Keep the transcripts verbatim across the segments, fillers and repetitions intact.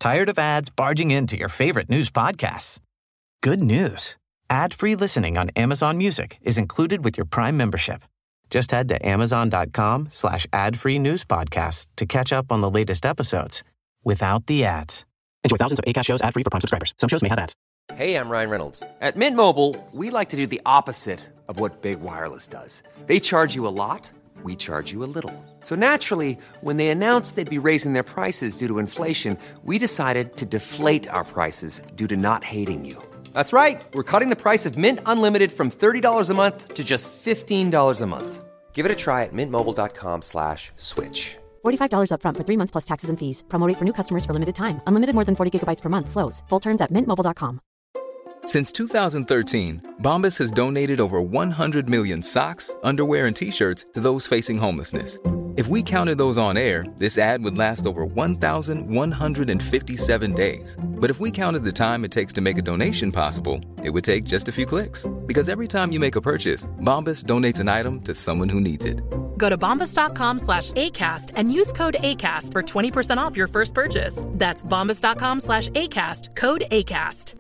Tired of ads barging into your favorite news podcasts? Good news. Ad-free listening on Amazon Music is included with your Prime membership. Just head to amazon.com slash ad-free news podcasts to catch up on the latest episodes without the ads. Enjoy thousands of Acast shows ad-free for Prime subscribers. Some shows may have ads. Hey, I'm Ryan Reynolds. At Mint Mobile, we like to do the opposite of what Big Wireless does. They charge you a lot, we charge you a little. So naturally, when they announced they'd be raising their prices due to inflation, we decided to deflate our prices due to not hating you. That's right. We're cutting the price of Mint Unlimited from thirty dollars a month to just fifteen dollars a month. Give it a try at mintmobile.com slash switch. forty-five dollars up front for three months plus taxes and fees. Promo rate for new customers for limited time. Unlimited more than forty gigabytes per month. Slows full terms at mint mobile dot com. Since two thousand thirteen, Bombas has donated over one hundred million socks, underwear, and T-shirts to those facing homelessness. If we counted those on air, this ad would last over one thousand one hundred fifty-seven days. But if we counted the time it takes to make a donation possible, it would take just a few clicks. Because every time you make a purchase, Bombas donates an item to someone who needs it. Go to bombas.com slash ACAST and use code ACAST for twenty percent off your first purchase. That's bombas.com slash ACAST, code ACAST.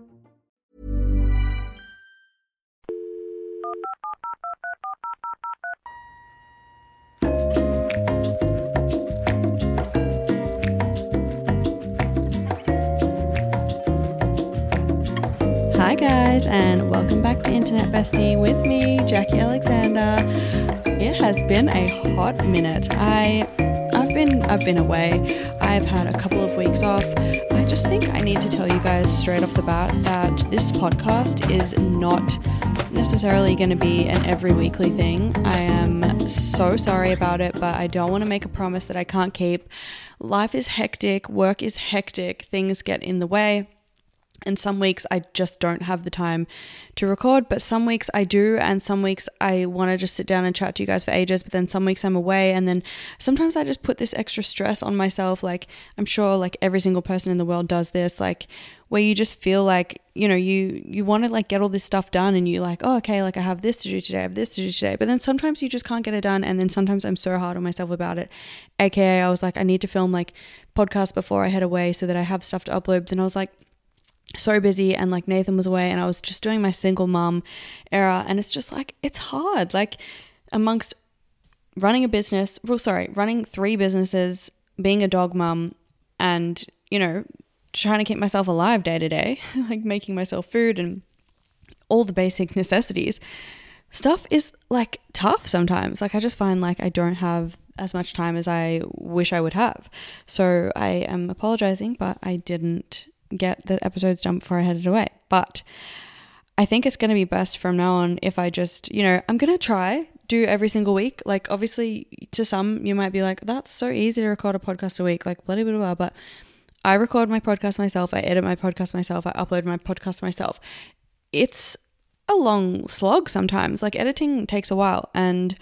Hi guys, and welcome back to Internet Bestie with me, Jackie Alexander. It has been a hot minute. I, I've been, I've been away. I've had a couple of weeks off. I just think I need to tell you guys straight off the bat that this podcast is not necessarily going to be an every weekly thing. I am so sorry about it, but I don't want to make a promise that I can't keep. Life is hectic. Work is hectic. Things get in the way. And some weeks I just don't have the time to record, but some weeks I do, and some weeks I want to just sit down and chat to you guys for ages, but then some weeks I'm away, and then sometimes I just put this extra stress on myself. Like, I'm sure like every single person in the world does this, like where you just feel like, you know, you, you want to like get all this stuff done, and you're like, oh, okay, like I have this to do today, I have this to do today, but then sometimes you just can't get it done, and then sometimes I'm so hard on myself about it. A K A I was like, I need to film like podcasts before I head away so that I have stuff to upload, but then I was like, so busy, and like Nathan was away, and I was just doing my single mom era, and it's just like, it's hard, like amongst running a business, well, sorry, running three businesses, being a dog mom, and, you know, trying to keep myself alive day to day, like making myself food and all the basic necessities. Stuff is like tough sometimes. Like I just find like I don't have as much time as I wish I would have. So I am apologizing, but I didn't get the episodes done before I headed away. But I think it's going to be best from now on if I just, you know, I'm going to try do every single week. Like obviously to some you might be like, that's so easy to record a podcast a week, like blah, blah, blah, but I record my podcast myself, I edit my podcast myself, I upload my podcast myself. It's a long slog sometimes. Like editing takes a while, and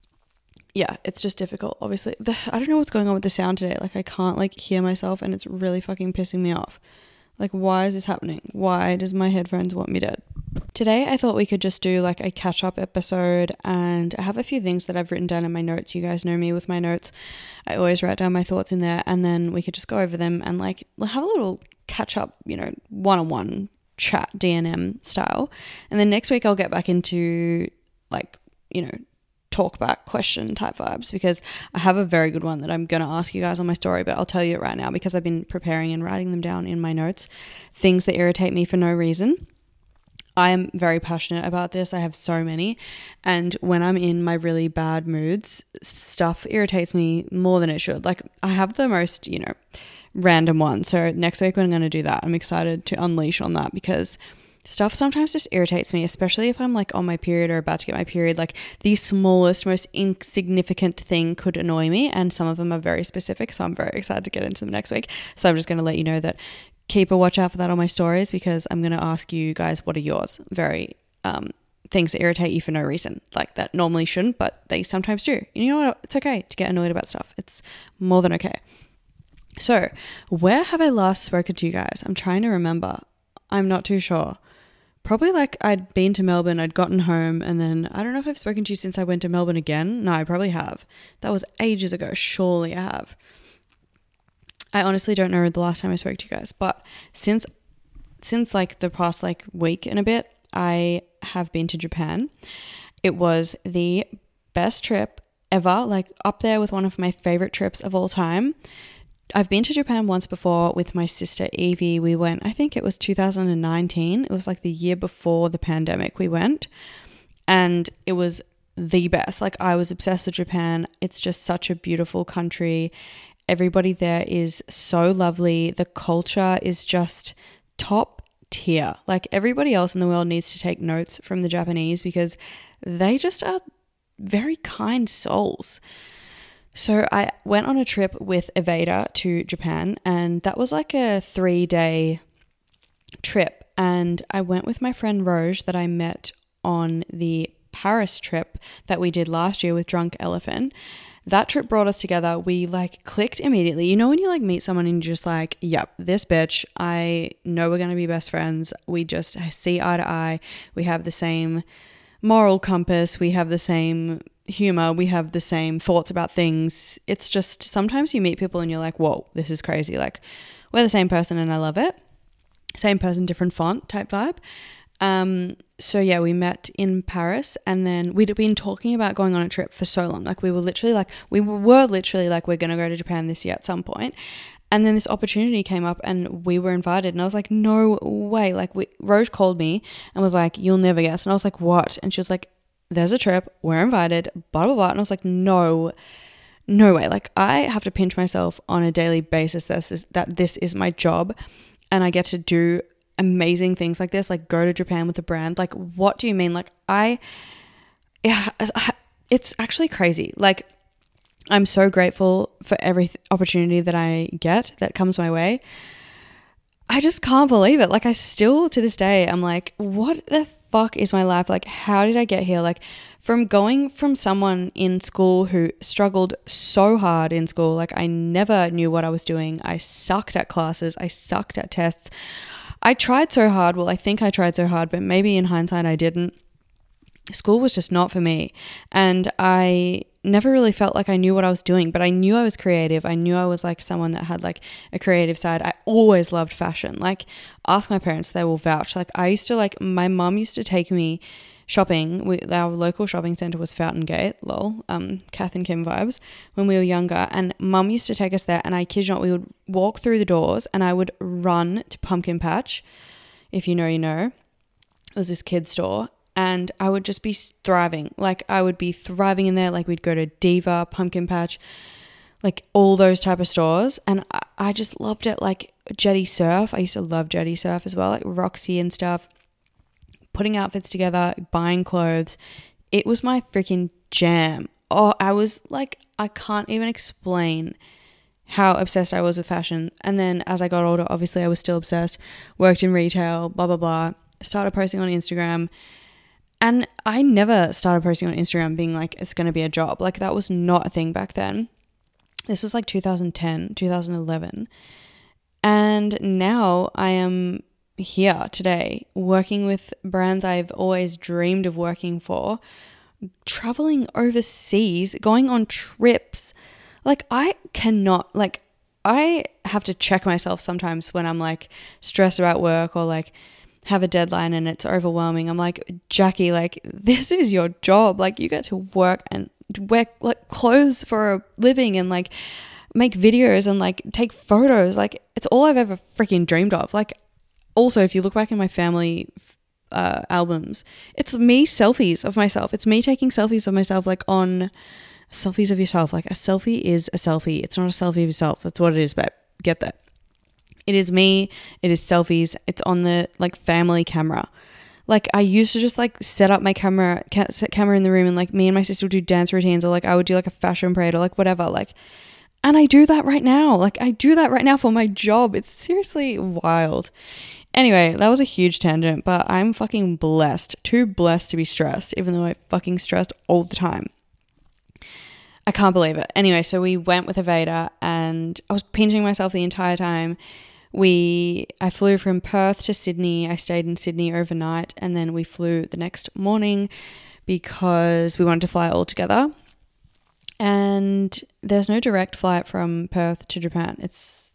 yeah, it's just difficult. Obviously, the, I don't know what's going on with the sound today. Like I can't like hear myself, and it's really fucking pissing me off. Like, why is this happening? Why does my headphones want me dead? Today, I thought we could just do like a catch-up episode, and I have a few things that I've written down in my notes. You guys know me with my notes. I always write down my thoughts in there, and then we could just go over them and like have a little catch-up, you know, one-on-one chat, D and M style. And then next week, I'll get back into like, you know, talk back question type vibes, because I have a very good one that I'm going to ask you guys on my story, but I'll tell you it right now because I've been preparing and writing them down in my notes. Things that irritate me for no reason. I am very passionate about this. I have so many, and when I'm in my really bad moods, stuff irritates me more than it should. Like I have the most, you know, random one. So next week I'm going to do that. I'm excited to unleash on that because stuff sometimes just irritates me, especially if I'm like on my period or about to get my period. Like the smallest, most insignificant thing could annoy me, and some of them are very specific, so I'm very excited to get into them next week. So I'm just going to let you know that keep a watch out for that on my stories, because I'm going to ask you guys what are yours. Very um things that irritate you for no reason, like that normally shouldn't, but they sometimes do. And you know what? It's okay to get annoyed about stuff. It's more than okay. So where have I last spoken to you guys? I'm trying to remember. I'm not too sure. Probably like I'd been to Melbourne, I'd gotten home, and then I don't know if I've spoken to you since I went to Melbourne again. No, I probably have. That was ages ago. Surely I have. I honestly don't know the last time I spoke to you guys, but since since like the past like week and a bit, I have been to Japan. It was the best trip ever, like up there with one of my favorite trips of all time. I've been to Japan once before with my sister Evie. We went, I think it was two thousand nineteen. It was like the year before the pandemic we went, and it was the best. Like, I was obsessed with Japan. It's just such a beautiful country. Everybody there is so lovely. The culture is just top tier. Like, everybody else in the world needs to take notes from the Japanese because they just are very kind souls. So I went on a trip with Evada to Japan, and that was like a three day trip. And I went with my friend Roj that I met on the Paris trip that we did last year with Drunk Elephant. That trip brought us together. We like clicked immediately. You know when you like meet someone and you're just like, yep, this bitch, I know we're going to be best friends. We just see eye to eye. We have the same moral compass. We have the same humor. We have the same thoughts about things. It's just sometimes you meet people and you're like, whoa, this is crazy. Like, we're the same person and I love it. Same person, different font type vibe. Um, so yeah, we met in Paris, and then we'd been talking about going on a trip for so long. Like, we were literally like, we were literally like, we're going to go to Japan this year at some point. And then this opportunity came up and we were invited, and I was like, no way. Like, we, Roj called me and was like, you'll never guess. And I was like, what? And she was like, there's a trip, we're invited, blah, blah, blah. And I was like, no, no way. Like, I have to pinch myself on a daily basis this is, that this is my job, and I get to do amazing things like this, like go to Japan with a brand. Like, what do you mean? Like, I, yeah, it's actually crazy. Like, I'm so grateful for every opportunity that I get that comes my way. I just can't believe it. Like, I still, to this day, I'm like, what the fuck is my life? Like, how did I get here? Like, from going from someone in school who struggled so hard in school, like I never knew what I was doing. I sucked at classes. I sucked at tests. I tried so hard. Well, I think I tried so hard, but maybe in hindsight I didn't. School was just not for me. And I never really felt like I knew what I was doing, but I knew I was creative. I knew I was like someone that had like a creative side. I always loved fashion. Like, ask my parents, they will vouch. Like, I used to like, my mum used to take me shopping. We, our local shopping centre was Fountain Gate, lol, um, Kath and Kim vibes, when we were younger. And mum used to take us there, and I kid you not, we would walk through the doors and I would run to Pumpkin Patch. If you know, you know. It was this kid's store. And I would just be thriving. Like, I would be thriving in there. Like, we'd go to Diva, Pumpkin Patch, like all those type of stores. And I, I just loved it. Like, Jetty Surf. I used to love Jetty Surf as well. Like Roxy and stuff. Putting outfits together, buying clothes. It was my freaking jam. Oh, I was like, I can't even explain how obsessed I was with fashion. And then as I got older, obviously I was still obsessed. Worked in retail, blah, blah, blah. Started posting on Instagram. And I never started posting on Instagram being like, it's going to be a job. Like, that was not a thing back then. This was like two thousand ten, two thousand eleven. And now I am here today working with brands I've always dreamed of working for, traveling overseas, going on trips. Like, I cannot, like, I have to check myself sometimes when I'm like stressed about work or like have a deadline and it's overwhelming. I'm like, Jackie, like, this is your job. Like, you get to work and wear like clothes for a living and like make videos and like take photos. Like, it's all I've ever freaking dreamed of. Like, also, if you look back in my family uh, albums, it's me selfies of myself. It's me taking selfies of myself, like on selfies of yourself. Like, a selfie is a selfie. It's not a selfie of yourself. That's what it is, but get that. It is me. It is selfies. It's on the like family camera. Like, I used to just like set up my camera, ca- set camera in the room, and like me and my sister would do dance routines, or like I would do like a fashion parade or like whatever. Like, and I do that right now. Like, I do that right now for my job. It's seriously wild. Anyway, that was a huge tangent, but I'm fucking blessed. Too blessed to be stressed, even though I fucking stressed all the time. I can't believe it. Anyway, so we went with Evada and I was pinching myself the entire time. We, I flew from Perth to Sydney. I stayed in Sydney overnight, and then we flew the next morning because we wanted to fly all together. And there's no direct flight from Perth to Japan. It's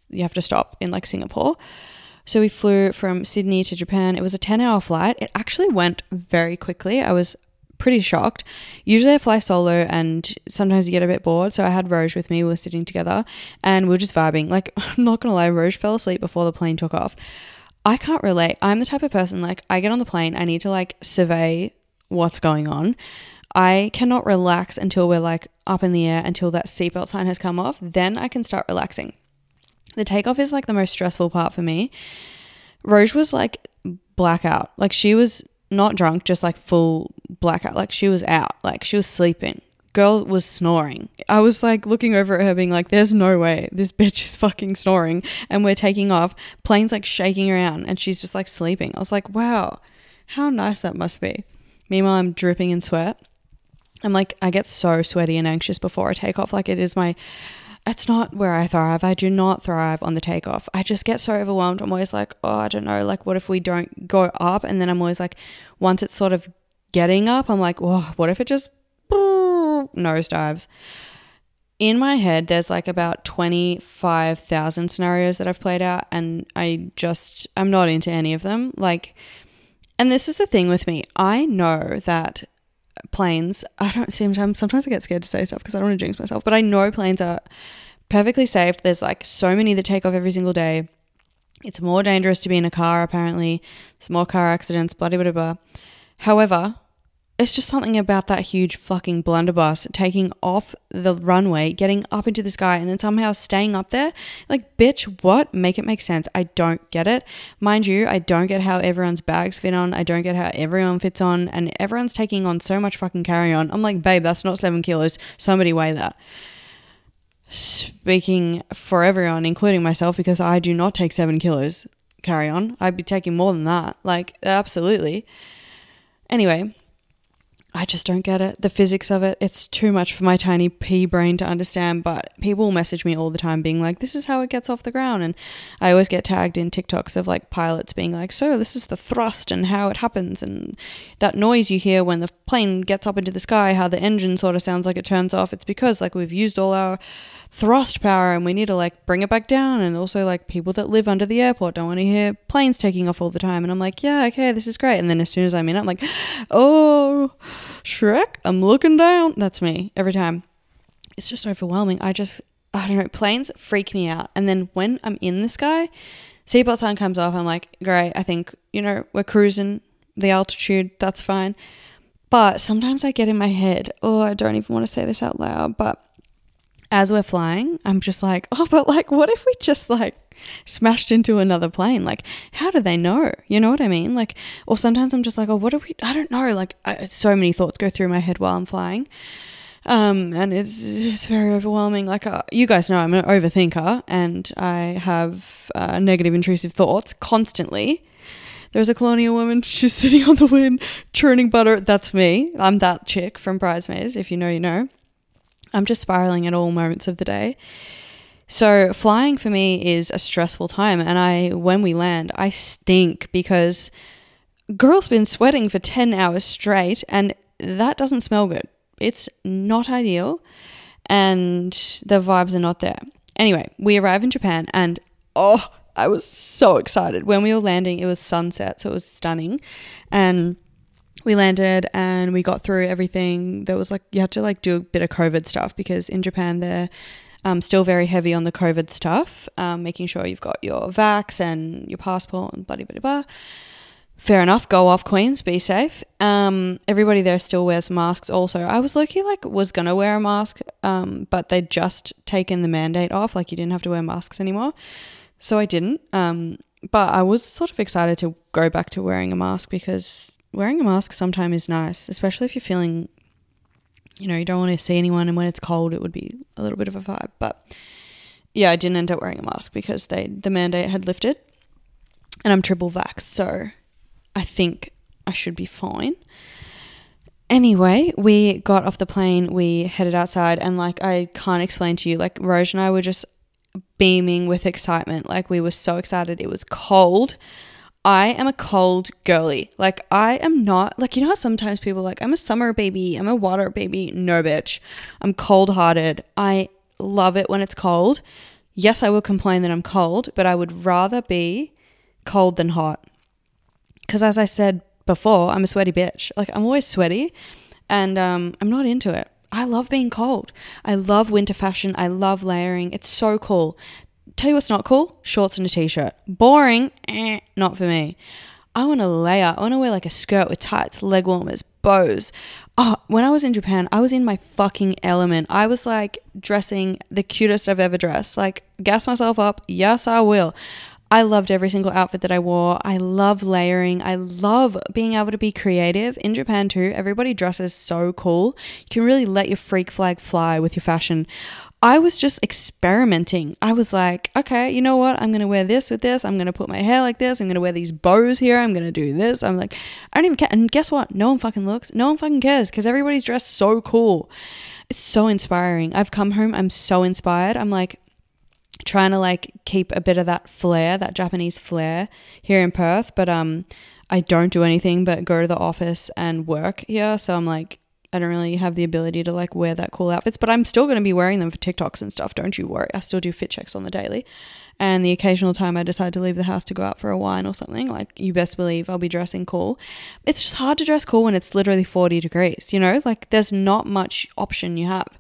you have to stop in like Singapore. So we flew from Sydney to Japan. It was a ten hour flight. It actually went very quickly. I was pretty shocked. Usually I fly solo and sometimes you get a bit bored. So I had Roj with me. We were sitting together and we were just vibing. Like, I'm not going to lie, Roj fell asleep before the plane took off. I can't relate. I'm the type of person, like, I get on the plane, I need to like survey what's going on. I cannot relax until we're like up in the air, until that seatbelt sign has come off. Then I can start relaxing. The takeoff is like the most stressful part for me. Roj was like blackout. Like, she was not drunk, just like full blackout. Like, she was out. Like, she was sleeping. Girl was snoring. I was like looking over at her being like, there's no way this bitch is fucking snoring and we're taking off. Plane's like shaking around and she's just like sleeping. I was like, wow, how nice that must be. Meanwhile, I'm dripping in sweat. I'm like, I get so sweaty and anxious before I take off. Like, it is my, it's not where I thrive. I do not thrive on the takeoff. I just get so overwhelmed. I'm always like, oh, I don't know. Like, what if we don't go up? And then I'm always like, once it's sort of getting up, I'm like, oh, what if it just nosedives? In my head, there's like about twenty-five thousand scenarios that I've played out, and I just, I'm not into any of them. Like, and this is the thing with me. I know that planes, I don't sometimes, sometimes I get scared to say stuff because I don't want to jinx myself, but I know planes are perfectly safe. There's like so many that take off every single day. It's more dangerous to be in a car, apparently. There's more car accidents, blah, blah, blah, blah. However, it's just something about that huge fucking blunderbuss taking off the runway, getting up into the sky, and then somehow staying up there. Like, bitch, what? Make it make sense. I don't get it. Mind you, I don't get how everyone's bags fit on. I don't get how everyone fits on, and everyone's taking on so much fucking carry-on. I'm like, babe, that's not seven kilos. Somebody weigh that. Speaking for everyone, including myself, because I do not take seven kilos carry-on. I'd be taking more than that. Like, absolutely. Anyway, I just don't get it. The physics of it, it's too much for my tiny pea brain to understand, but people message me all the time being like, this is how it gets off the ground. And I always get tagged in TikToks of like pilots being like, so this is the thrust and how it happens. And that noise you hear when the plane gets up into the sky, how the engine sort of sounds like it turns off. It's because like we've used all our thrust power and we need to like bring it back down. And also like people that live under the airport don't want to hear planes taking off all the time. And I'm like, yeah, okay, this is great. And then as soon as I'm in it, I'm like, oh, Shrek, I'm looking down. That's me every time. It's just overwhelming. I just, I don't know, planes freak me out. And then when I'm in the sky, seatbelt sign comes off. I'm like, great, I think, you know, we're cruising the altitude. That's fine. But sometimes I get in my head, oh, I don't even want to say this out loud, but as we're flying, I'm just like, oh, but like, what if we just like smashed into another plane? Like, how do they know? You know what I mean? Like, or sometimes I'm just like, oh, what do we, I don't know. Like, I, so many thoughts go through my head while I'm flying. Um, and it's, it's very overwhelming. Like, uh, you guys know I'm an overthinker and I have uh, negative intrusive thoughts constantly. There's a colonial woman. She's sitting on the wind, churning butter. That's me. I'm that chick from Bridesmaids. If you know, you know. I'm just spiraling at all moments of the day. So flying for me is a stressful time. And I, when we land, I stink because girl's been sweating for ten hours straight and that doesn't smell good. It's not ideal and the vibes are not there. Anyway, we arrive in Japan and oh, I was so excited. When we were landing, it was sunset, so it was stunning. And we landed and we got through everything. There was like, you had to like do a bit of COVID stuff because in Japan they're um, still very heavy on the COVID stuff, um, making sure you've got your vax and your passport and blah, blah, blah, blah. Fair enough. Go off, queens. Be safe. Um, everybody there still wears masks also. I was low-key like was going to wear a mask, um, but they'd just taken the mandate off. Like you didn't have to wear masks anymore. So I didn't. Um, but I was sort of excited to go back to wearing a mask because wearing a mask sometimes is nice, especially if you're feeling, you know, you don't want to see anyone and when it's cold it would be a little bit of a vibe. But yeah, I didn't end up wearing a mask because they the mandate had lifted and I'm triple vaxxed, so I think I should be fine. Anyway, we got off the plane, we headed outside and like I can't explain to you, like Roj and I were just beaming with excitement. Like we were so excited. It was cold. I am a cold girly. Like I am not, like, you know how sometimes people are like, I'm a summer baby, I'm a water baby. No, bitch. I'm cold hearted. I love it when it's cold. yes, I will complain that I'm cold, but I would rather be cold than hot. Because as I said before, I'm a sweaty bitch. Like, I'm always sweaty, and um, I'm not into it. I love being cold. I love winter fashion. I love layering. It's so cool. Tell you what's not cool? Shorts and a t-shirt. Boring. Eh, not for me. I want to layer. I want to wear like a skirt with tights, leg warmers, bows. Oh, when I was in Japan, I was in my fucking element. I was like dressing the cutest I've ever dressed. Like, gas myself up. Yes, I will. I loved every single outfit that I wore. I love layering. I love being able to be creative. In Japan too, everybody dresses so cool. You can really let your freak flag fly with your fashion. I was just experimenting. I was like, okay, you know what? I'm going to wear this with this. I'm going to put my hair like this. I'm going to wear these bows here. I'm going to do this. I'm like, I don't even care. And guess what? No one fucking looks. No one fucking cares because everybody's dressed so cool. It's so inspiring. I've come home. I'm so inspired. I'm like trying to like keep a bit of that flair, that Japanese flair here in Perth. But um, I don't do anything but go to the office and work here. So I'm like, I don't really have the ability to like wear that cool outfits, but I'm still going to be wearing them for TikToks and stuff. Don't you worry. I still do fit checks on the daily. And the occasional time I decide to leave the house to go out for a wine or something, like you best believe I'll be dressing cool. It's just hard to dress cool when it's literally forty degrees, you know, like there's not much option you have.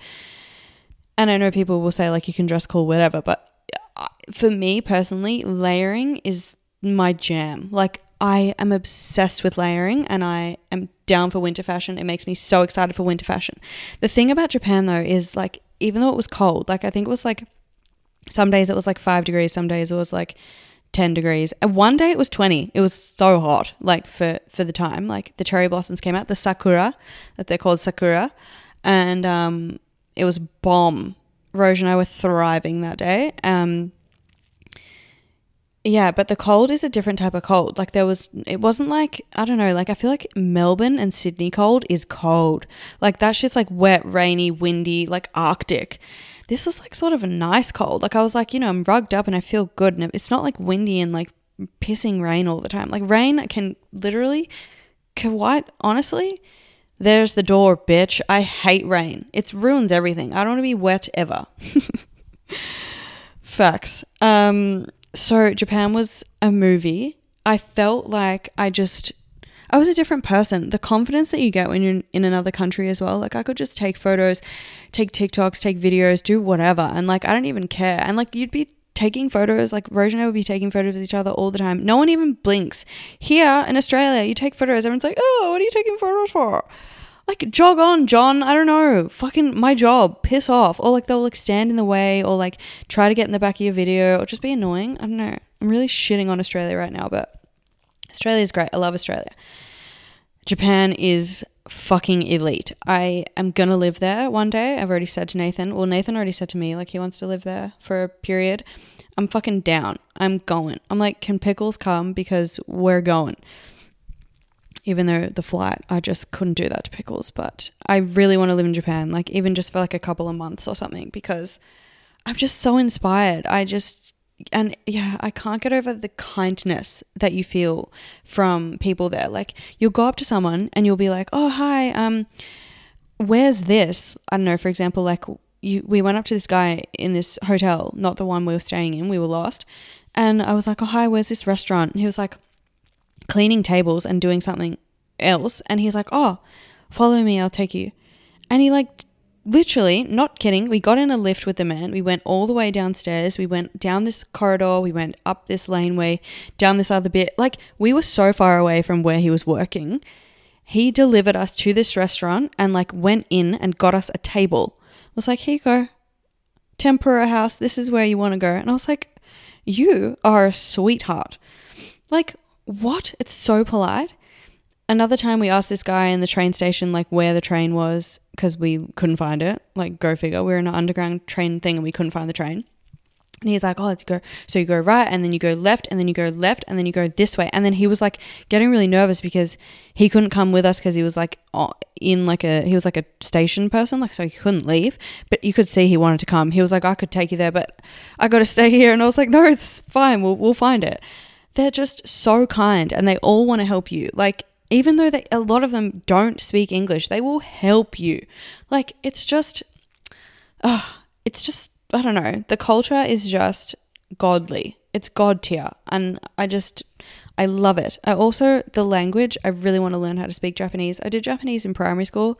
And I know people will say like you can dress cool, whatever, but for me personally, layering is my jam. Like I am obsessed with layering and I am down for winter fashion. It makes me so excited for winter fashion. The thing about Japan though is like, even though it was cold, like I think it was like, some days it was like five degrees, some days it was like ten degrees. And one day it was twenty. It was so hot, like for, for the time. Like the cherry blossoms came out, the sakura, that they're called sakura. And um, it was bomb. Rose and I were thriving that day. Um, Yeah, but the cold is a different type of cold. Like there was, it wasn't like, I don't know, like I feel like Melbourne and Sydney cold is cold. Like that shit's like wet, rainy, windy, like Arctic. This was like sort of a nice cold. Like I was like, you know, I'm rugged up and I feel good. And it's not like windy and like pissing rain all the time. Like rain can literally, quite honestly, there's the door, bitch. I hate rain. It ruins everything. I don't want to be wet ever. Facts. Um... So Japan was a movie. I felt like I just, I was a different person. The confidence that you get when you're in another country as well. Like I could just take photos, take TikToks, take videos, do whatever. And like, I don't even care. And like, you'd be taking photos, like Rose and I would be taking photos with each other all the time. No one even blinks. Here in Australia, you take photos, everyone's like, oh, what are you taking photos for? Like, jog on, John. I don't know. Fucking my job. Piss off. Or like they'll like stand in the way or like try to get in the back of your video or just be annoying. I don't know. I'm really shitting on Australia right now, but Australia is great. I love Australia. Japan is fucking elite. I am going to live there one day. I've already said to Nathan. Well, Nathan already said to me like he wants to live there for a period. I'm fucking down. I'm going. I'm like, can Pickles come? Because we're going. Even though the flight, I just couldn't do that to Pickles. But I really want to live in Japan, like even just for like a couple of months or something, because I'm just so inspired. I just, and yeah, I can't get over the kindness that you feel from people there. Like you'll go up to someone and you'll be like, oh, hi, um, where's this? I don't know, for example, like you, we went up to this guy in this hotel, not the one we were staying in, we were lost. And I was like, oh, hi, where's this restaurant? And he was like, cleaning tables and doing something else, and he's like, oh, follow me, I'll take you. And he like t- literally, not kidding, we got in a lift with the man, we went all the way downstairs, we went down this corridor, we went up this laneway, down this other bit, like we were so far away from where he was working. He delivered us to this restaurant and like went in and got us a table. Was like, here you go, Tempura House, this is where you want to go. And I was like, you are a sweetheart. Like, what? It's so polite. Another time we asked this guy in the train station like where the train was because we couldn't find it. Like, go figure. We were in an underground train thing and we couldn't find the train. And he's like, oh, let's go. So you go right and then you go left and then you go left and then you go this way. And then he was like getting really nervous because he couldn't come with us because he was like in like a, he was like a station person. Like, so he couldn't leave, but you could see he wanted to come. He was like, I could take you there, but I got to stay here. And I was like, no, it's fine. We'll, we'll find it. They're just so kind and they all want to help you. Like, even though they, a lot of them don't speak English, they will help you. Like, it's just, uh, it's just, I don't know, the culture is just godly. It's God tier. And I just, I love it. I also, the language, I really want to learn how to speak Japanese. I did Japanese in primary school.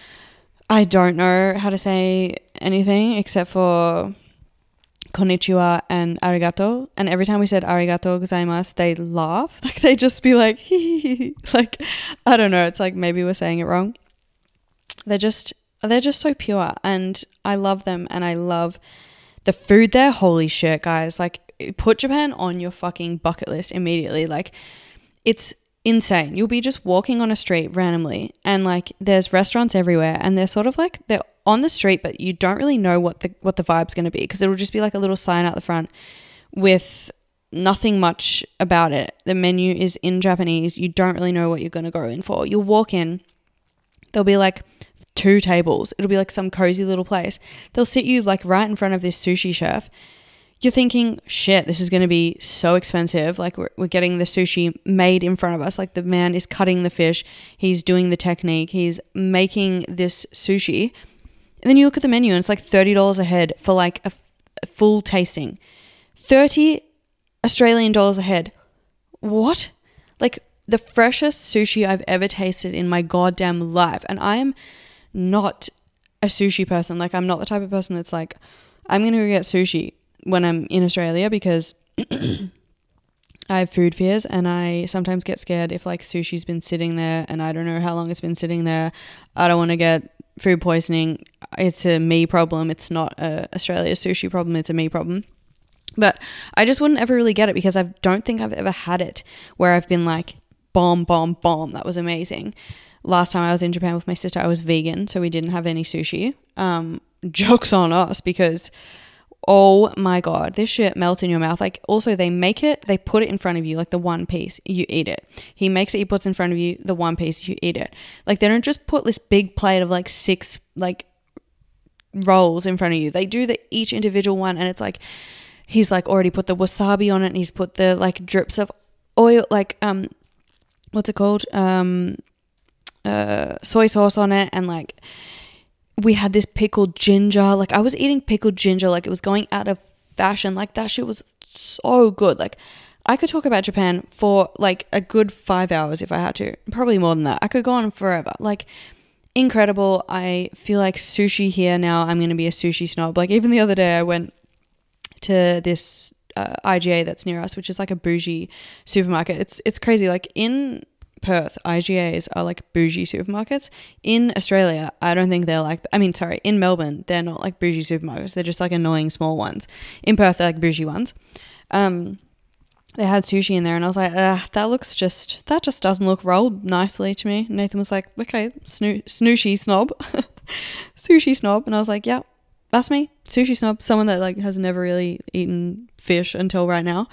I don't know how to say anything except for konnichiwa and arigato. And every time we said arigato gozaimasu, they laugh. Like they just be like, hee hee hee. Like, I don't know. It's like maybe we're saying it wrong. They're just, they're just so pure, and I love them, and I love the food there. Holy shit, guys. Like, put Japan on your fucking bucket list immediately. Like, it's insane. You'll be just walking on a street randomly, and like there's restaurants everywhere, and they're sort of like they're on the street, but you don't really know what the what the vibe's going to be, because it'll just be like a little sign out the front with nothing much about it. The menu is in Japanese. You don't really know what you're going to go in for. You'll walk in, there'll be like two tables. It'll be like some cozy little place. They'll sit you like right in front of this sushi chef. You're thinking, shit, this is going to be so expensive. Like we're, we're getting the sushi made in front of us. Like the man is cutting the fish. He's doing the technique. He's making this sushi. And then you look at the menu and it's like thirty dollars a head for like a, a full tasting. thirty Australian dollars a head. What? Like the freshest sushi I've ever tasted in my goddamn life. And I am not a sushi person. Like I'm not the type of person that's like, I'm going to go get sushi when I'm in Australia, because I have food fears, and I sometimes get scared if like sushi's been sitting there and I don't know how long it's been sitting there. I don't want to get food poisoning. It's a me problem. It's not a Australia sushi problem. It's a me problem. But I just wouldn't ever really get it, because I don't think I've ever had it where I've been like, bomb, bomb, bomb. That was amazing. Last time I was in Japan with my sister, I was vegan, so we didn't have any sushi. Um, jokes on us, because oh my God, this shit melts in your mouth. Like also they make it, they put it in front of you, like the one piece, you eat it. He makes it, he puts it in front of you, the one piece, you eat it. Like they don't just put this big plate of like six like rolls in front of you. They do the each individual one, and it's like, he's like already put the wasabi on it, and he's put the like drips of oil, like, um, what's it called? Um, uh, soy sauce on it, and like, we had this pickled ginger. Like I was eating pickled ginger like it was going out of fashion. Like that shit was so good. Like I could talk about Japan for like a good five hours if I had to. Probably more than that. I could go on forever. Like incredible. I feel like sushi here now, I'm going to be a sushi snob. Like even the other day I went to this uh, I G A that's near us, which is like a bougie supermarket. It's it's crazy. Like in Perth, I G As are like bougie supermarkets. In Australia, I don't think they're like, I mean, sorry, in Melbourne, they're not like bougie supermarkets. They're just like annoying small ones. In Perth, they're like bougie ones. Um, they had sushi in there, and I was like, ah, that looks just, that just doesn't look rolled nicely to me. Nathan was like, okay, snoo- snooshi snob, sushi snob. And I was like, yeah, that's me, sushi snob, someone that like has never really eaten fish until right now.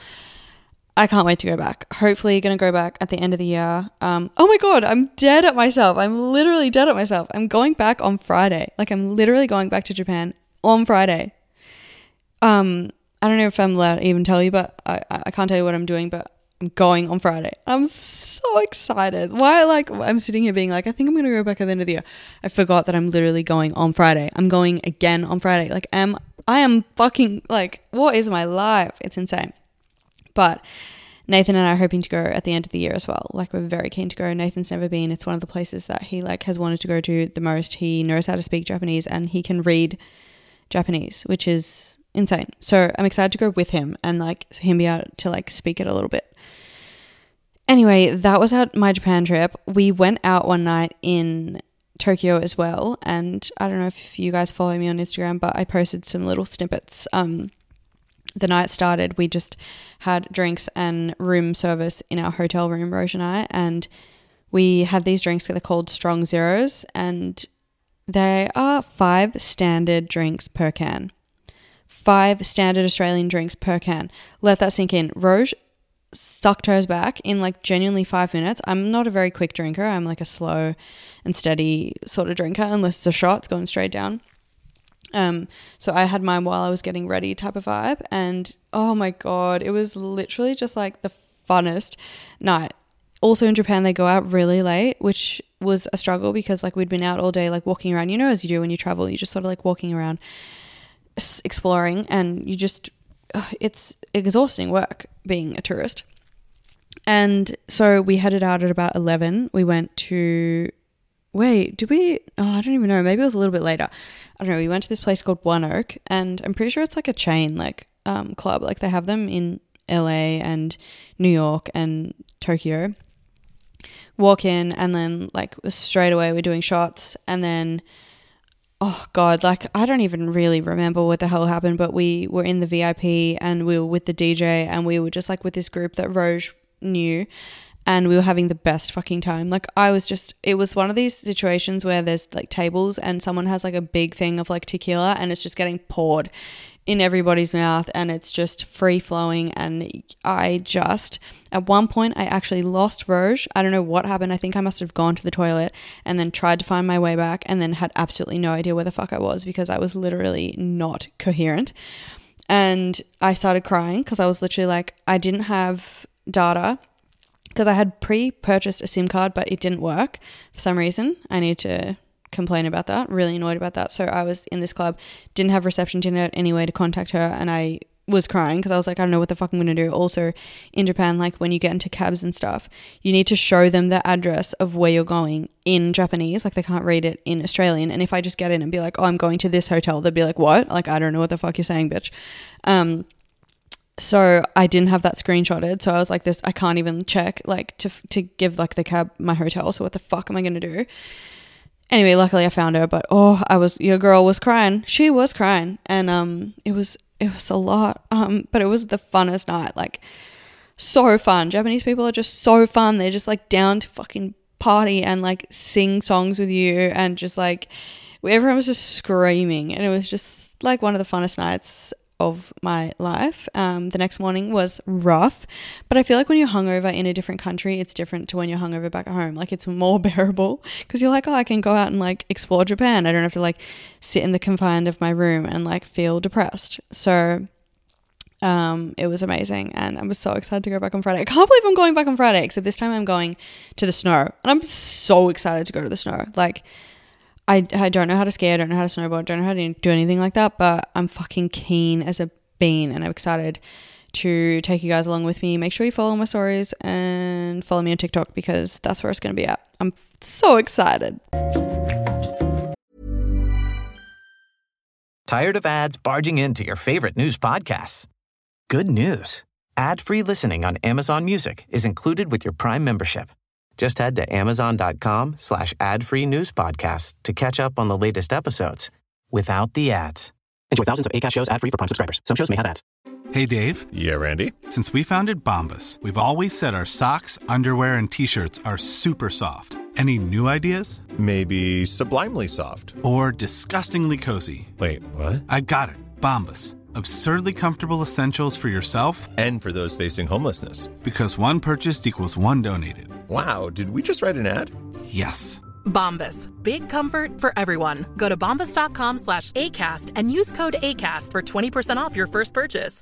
I can't wait to go back. Hopefully going to go back at the end of the year. Um, oh my God, I'm dead at myself. I'm literally dead at myself. I'm going back on Friday. Like I'm literally going back to Japan on Friday. Um, I don't know if I'm allowed to even tell you, but I, I can't tell you what I'm doing, but I'm going on Friday. I'm so excited. Why, like, I'm sitting here being like, I think I'm going to go back at the end of the year. I forgot that I'm literally going on Friday. I'm going again on Friday. Like, am I am fucking, like, what is my life? It's insane. But Nathan and I are hoping to go at the end of the year as well. Like we're very keen to go. Nathan's never been. It's one of the places that he like has wanted to go to the most. He knows how to speak Japanese, and he can read Japanese, which is insane. So I'm excited to go with him and like him be able to like speak it a little bit. Anyway, that was our, my Japan trip. We went out one night in Tokyo as well. And I don't know if you guys follow me on Instagram, but I posted some little snippets. Um, The night started, we just had drinks and room service in our hotel room, Rose and I, and we had these drinks that are called Strong Zeros, and they are five standard drinks per can. Five standard Australian drinks per can. Let that sink in. Rose sucked hers back in like genuinely five minutes. I'm not a very quick drinker. I'm like a slow and steady sort of drinker, unless it's a shot, it's going straight down. Um, so I had mine while I was getting ready type of vibe, and oh my God, it was literally just like the funnest night. Also in Japan, they go out really late, which was a struggle because like we'd been out all day, like walking around, you know, as you do when you travel, you're just sort of like walking around. s- exploring, and you just, uh, it's exhausting work being a tourist. And so we headed out at about eleven. We went to, wait, did we, oh, I don't even know. Maybe it was a little bit later. I don't know. We went to this place called One Oak, and I'm pretty sure it's like a chain, like um, club. Like they have them in L A and New York and Tokyo. Walk in, and then like straight away we're doing shots, and then oh god, like I don't even really remember what the hell happened, but we were in the V I P and we were with the D J, and we were just like with this group that Roj knew, and we were having the best fucking time. Like I was just, it was one of these situations where there's like tables and someone has like a big thing of like tequila and it's just getting poured in everybody's mouth, and it's just free flowing. And I just, at one point I actually lost Roj. I don't know what happened. I think I must have gone to the toilet and then tried to find my way back, and then had absolutely no idea where the fuck I was because I was literally not coherent. And I started crying because I was literally like, I didn't have data because I had pre-purchased a SIM card, but it didn't work for some reason. I need to complain about that, really annoyed about that. So I was in this club, didn't have reception, didn't have any way to contact her, and I was crying because I was like, I don't know what the fuck I'm going to do. Also in Japan, like when you get into cabs and stuff, you need to show them the address of where you're going in Japanese. Like they can't read it in Australian. And if I just get in and be like, oh, I'm going to this hotel, they'd be like, what? Like, I don't know what the fuck you're saying, bitch. Um, so I didn't have that screenshotted. So I was like this, I can't even check like to, to give like the cab my hotel. So what the fuck am I going to do? Anyway, luckily I found her, but oh, I was, your girl was crying. She was crying. And um, it was, it was a lot. Um, but it was the funnest night. Like so fun. Japanese people are just so fun. They're just like down to fucking party and like sing songs with you, and just like everyone was just screaming, and it was just like one of the funnest nights of my life. Um, the next morning was rough, but I feel like when you're hungover in a different country, it's different to when you're hungover back at home. Like it's more bearable because you're like, oh, I can go out and like explore Japan. I don't have to like sit in the confine of my room and like feel depressed. So um, it was amazing, and I was so excited to go back on Friday. I can't believe I'm going back on Friday, except this time I'm going to the snow, and I'm so excited to go to the snow. Like I, I don't know how to ski, I don't know how to snowboard, don't know how to do anything like that, but I'm fucking keen as a bean, and I'm excited to take you guys along with me. Make sure you follow my stories and follow me on TikTok because that's where it's going to be at. I'm so excited. Tired of ads barging into your favorite news podcasts? Good news. Ad-free listening on Amazon Music is included with your Prime membership. Just head to amazon.com slash ad-free news podcasts to catch up on the latest episodes without the ads. Enjoy thousands of Acast shows ad-free for Prime subscribers. Some shows may have ads. Hey, Dave. Yeah, Randy. Since we founded Bombas, we've always said our socks, underwear, and T-shirts are super soft. Any new ideas? Maybe sublimely soft. Or disgustingly cozy. Wait, what? I got it. Bombas. Absurdly comfortable essentials for yourself and for those facing homelessness. Because one purchased equals one donated. Wow, did we just write an ad? Yes. Bombas. Big comfort for everyone. Go to bombas.com slash ACAST and use code ACAST for twenty percent off your first purchase.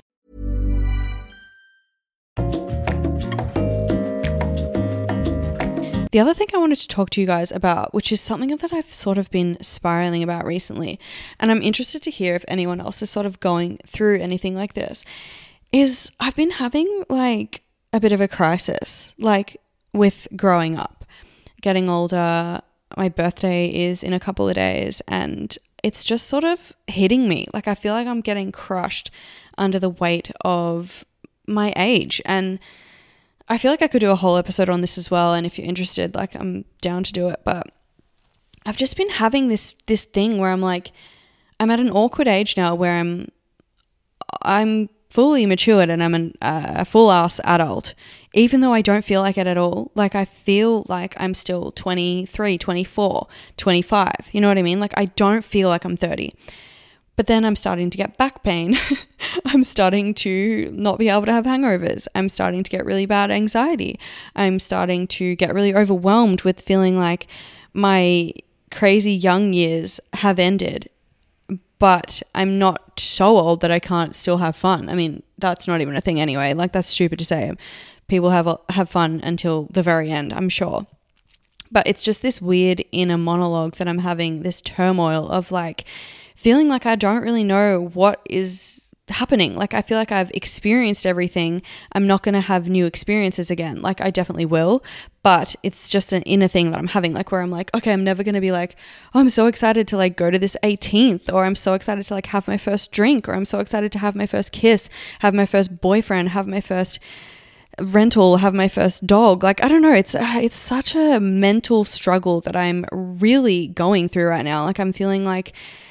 The other thing I wanted to talk to you guys about, which is something that I've sort of been spiraling about recently, and I'm interested to hear if anyone else is sort of going through anything like this, is I've been having like a bit of a crisis, like with growing up, getting older. My birthday is in a couple of days, and it's just sort of hitting me. Like I feel like I'm getting crushed under the weight of my age, and I feel like I could do a whole episode on this as well, and if you're interested, like I'm down to do it. But I've just been having this this thing where I'm like, I'm at an awkward age now where I'm I'm fully matured and I'm an, uh, a full ass adult, even though I don't feel like it at all. Like I feel like I'm still twenty-three, twenty-four, twenty-five. You know what I mean? Like I don't feel like I'm thirty. But then I'm starting to get back pain. I'm starting to not be able to have hangovers. I'm starting to get really bad anxiety. I'm starting to get really overwhelmed with feeling like my crazy young years have ended, but I'm not so old that I can't still have fun. I mean, that's not even a thing anyway. Like that's stupid to say. People have have fun until the very end, I'm sure. But it's just this weird inner monologue that I'm having, this turmoil of like feeling like I don't really know what is happening. Like I feel like I've experienced everything. I'm not going to have new experiences again. Like I definitely will, but it's just an inner thing that I'm having, like where I'm like, okay, I'm never going to be like, oh, I'm so excited to like go to this eighteenth, or I'm so excited to like have my first drink, or I'm so excited to have my first kiss, have my first boyfriend, have my first rental, have my first dog. Like I don't know, it's uh, it's such a mental struggle that I'm really going through right now. Like I'm feeling like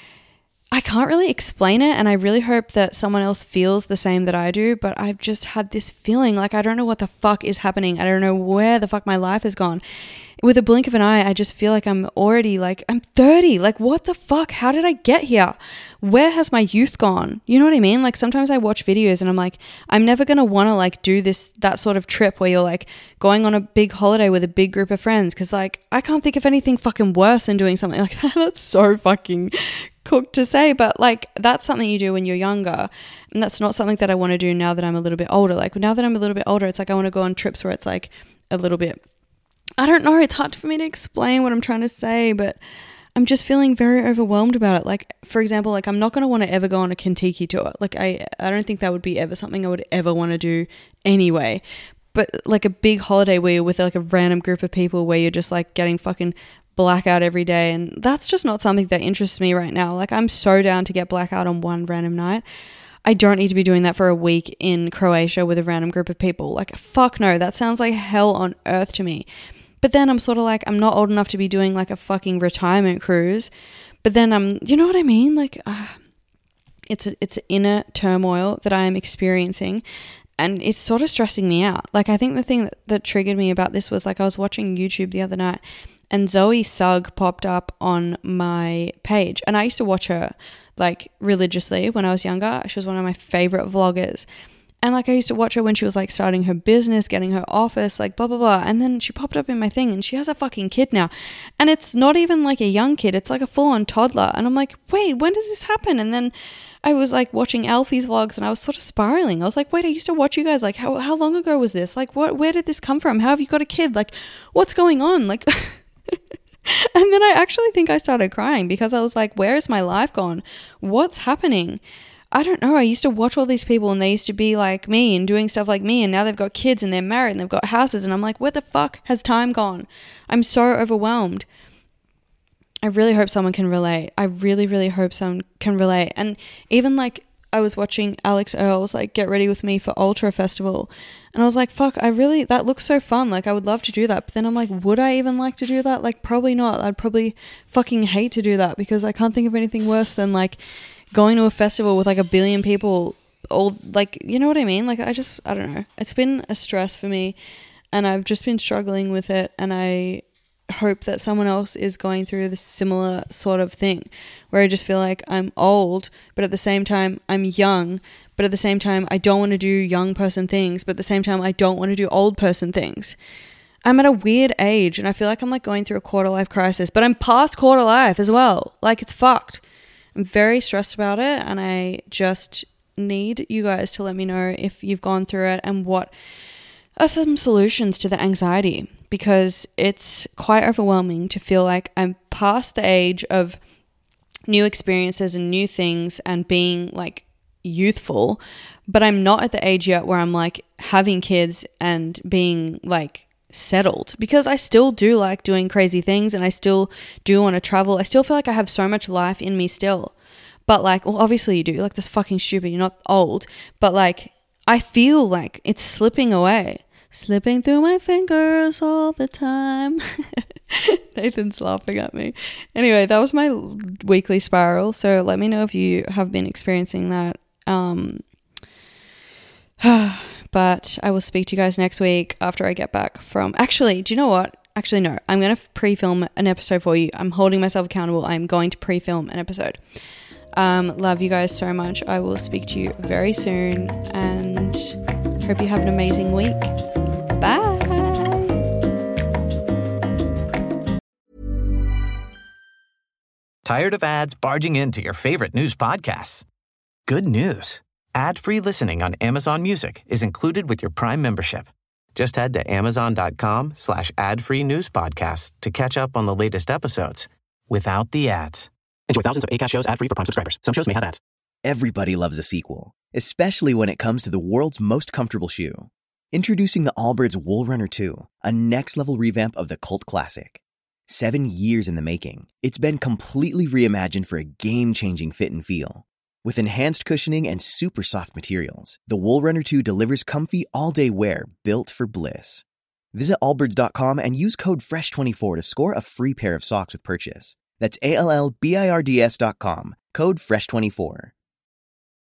I can't really explain it, and I really hope that someone else feels the same that I do, but I've just had this feeling like I don't know what the fuck is happening. I don't know where the fuck my life has gone. With a blink of an eye, I just feel like I'm already like, I'm thirty. Like what the fuck? How did I get here? Where has my youth gone? You know what I mean? Like sometimes I watch videos and I'm like, I'm never going to want to like do this, that sort of trip where you're like going on a big holiday with a big group of friends. Cause like, I can't think of anything fucking worse than doing something like that. That's so fucking cooked to say, but like that's something you do when you're younger, and that's not something that I want to do now that I'm a little bit older. Like now that I'm a little bit older, it's like I want to go on trips where it's like a little bit, I don't know, it's hard for me to explain what I'm trying to say, but I'm just feeling very overwhelmed about it. Like for example, like I'm not going to want to ever go on a Kentucky tour. Like I I don't think that would be ever something I would ever want to do anyway. But like a big holiday where you're with like a random group of people where you're just like getting fucking blackout every day, and that's just not something that interests me right now. Like I'm so down to get blackout on one random night. I don't need to be doing that for a week in Croatia with a random group of people. Like fuck no, that sounds like hell on earth to me. But then I'm sort of like, I'm not old enough to be doing like a fucking retirement cruise. But then I'm, you know what I mean? Like uh, it's a, it's inner turmoil that I am experiencing, and it's sort of stressing me out. Like I think the thing that, that triggered me about this was like I was watching YouTube the other night, and Zoe Sugg popped up on my page, and I used to watch her like religiously when I was younger. She was one of my favorite vloggers, and like I used to watch her when she was like starting her business, getting her office, like blah blah blah, and then she popped up in my thing, and she has a fucking kid now, and it's not even like a young kid, it's like a full-on toddler, and I'm like, wait, when does this happen? And then I was like watching Alfie's vlogs, and I was sort of spiraling. I was like, wait, I used to watch you guys, like how how long ago was this? Like what, where did this come from? How have you got a kid? Like what's going on? Like and then I actually think I started crying because I was like, where is my life gone? What's happening? I don't know. I used to watch all these people, and they used to be like me and doing stuff like me, and now they've got kids and they're married and they've got houses, and I'm like, where the fuck has time gone? I'm so overwhelmed. I really hope someone can relate. I really, really hope someone can relate. And even like I was watching Alex Earls like get ready with me for Ultra Festival, and I was like, fuck, I really, that looks so fun. Like I would love to do that. But then I'm like, would I even like to do that? Like probably not. I'd probably fucking hate to do that, because I can't think of anything worse than like going to a festival with like a billion people, all like, you know what I mean? Like I just, I don't know. It's been a stress for me, and I've just been struggling with it, and I hope that someone else is going through this similar sort of thing, where I just feel like I'm old, but at the same time I'm young, but at the same time I don't want to do young person things, but at the same time I don't want to do old person things. I'm at a weird age, and I feel like I'm like going through a quarter life crisis, but I'm past quarter life as well. Like it's fucked. I'm very stressed about it, and I just need you guys to let me know if you've gone through it and what are some solutions to the anxiety, because it's quite overwhelming to feel like I'm past the age of new experiences and new things and being like youthful, but I'm not at the age yet where I'm like having kids and being like settled, because I still do like doing crazy things, and I still do want to travel. I still feel like I have so much life in me still, but like, well, obviously you do, like that's fucking stupid, you're not old, but like I feel like it's slipping away, slipping through my fingers all the time. Nathan's laughing at me. Anyway, that was my weekly spiral, so let me know if you have been experiencing that. um But I will speak to you guys next week after I get back from... Actually, do you know what? Actually, no. I'm going to pre-film an episode for you. I'm holding myself accountable. I'm going to pre-film an episode. Um, love you guys so much. I will speak to you very soon, and hope you have an amazing week. Bye. Tired of ads barging into your favorite news podcasts? Good news. Ad-free listening on Amazon Music is included with your Prime membership. Just head to amazon.com slash ad-free news podcasts to catch up on the latest episodes without the ads. Enjoy thousands of Acast shows ad-free for Prime subscribers. Some shows may have ads. Everybody loves a sequel, especially when it comes to the world's most comfortable shoe. Introducing the Allbirds Wool Runner two, a next-level revamp of the cult classic. Seven years in the making, it's been completely reimagined for a game-changing fit and feel. With enhanced cushioning and super soft materials, the Wool Runner two delivers comfy all-day wear built for bliss. Visit allbirds dot com and use code fresh twenty-four to score a free pair of socks with purchase. That's A L L B I R D S dot com, code fresh twenty-four.